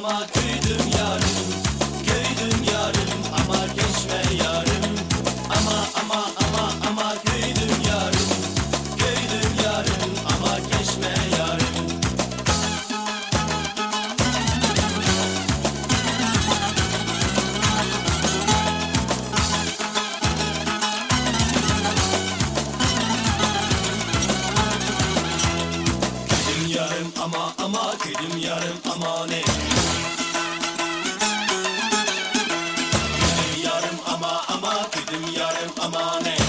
ama kıydım yarım, kıydım yarım ama geçme yarım. Ama kıydım yarım, kıydım yarım ama geçme yarım. Kıydım yarım ama kıydım yarım ama ne? Kıydım yarım ama kıydım yarım ama ne?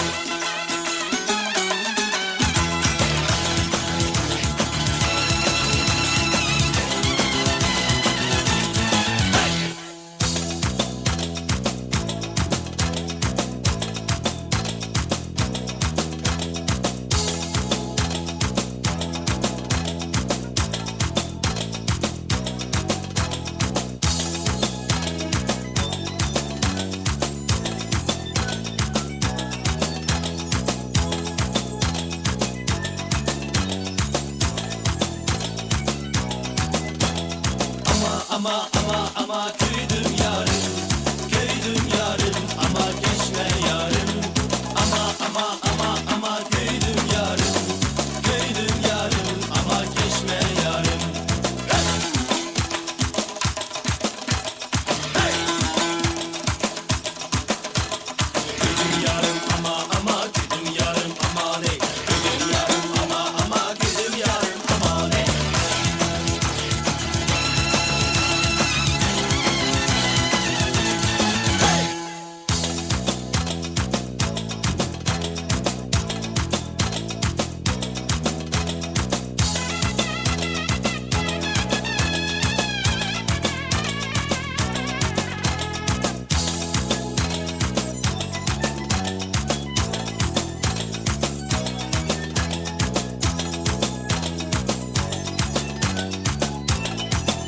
Ama kıydım yarım, kıydım yarım ama geçme yarım. Ama kıydım yarım, kıydım yarım ama geçme yarım. Kıydım yarım ama kıydım yarım ama ne? Kıydım yarım ama kıydım yarım ama ne?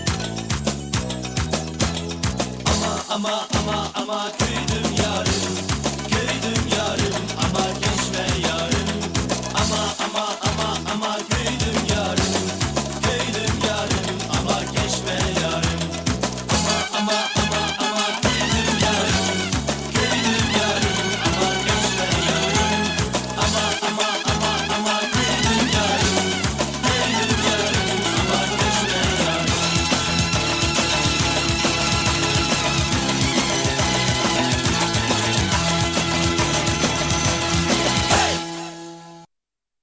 Ama kıydım yarım,